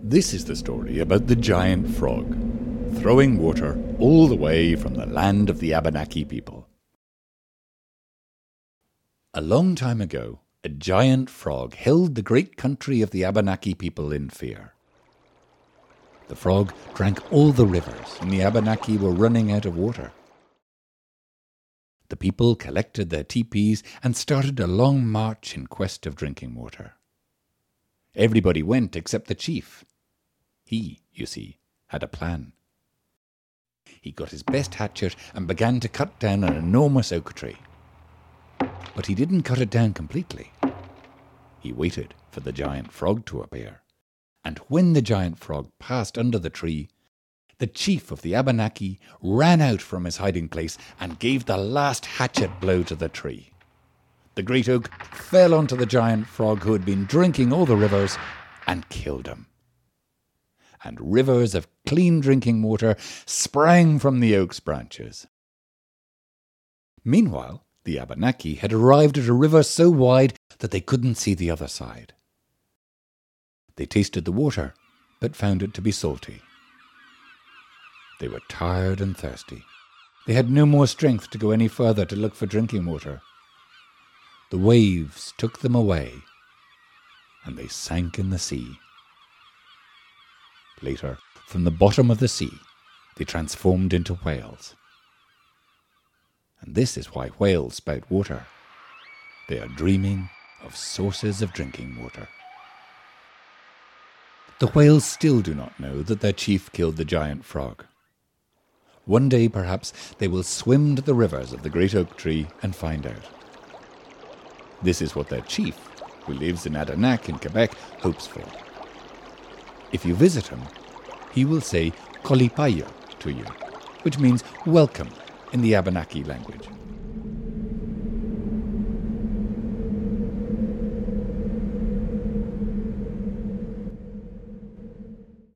This is the story about the giant frog, throwing water all the way from the land of the Abenaki people. A long time ago, a giant frog held the great country of the Abenaki people in fear. The frog drank all the rivers, and the Abenaki were running out of water. The people collected their teepees and started a long march in quest of drinking water. Everybody went except the chief. He, you see, had a plan. He got his best hatchet and began to cut down an enormous oak tree. But he didn't cut it down completely. He waited for the giant frog to appear. And when the giant frog passed under the tree, the chief of the Abenaki ran out from his hiding place and gave the last hatchet blow to the tree. The great oak fell onto the giant frog who had been drinking all the rivers and killed him. And rivers of clean drinking water sprang from the oak's branches. Meanwhile, the Abenaki had arrived at a river so wide that they couldn't see the other side. They tasted the water, but found it to be salty. They were tired and thirsty. They had no more strength to go any further to look for drinking water. The waves took them away, and they sank in the sea. Later, from the bottom of the sea, they transformed into whales. And this is why whales spout water. They are dreaming of sources of drinking water. The whales still do not know that their chief killed the giant frog. One day, perhaps, they will swim to the rivers of the great oak tree and find out. This is what their chief, who lives in Adirondack in Quebec, hopes for. If you visit him, he will say Kolipayo to you, which means welcome in the Abenaki language.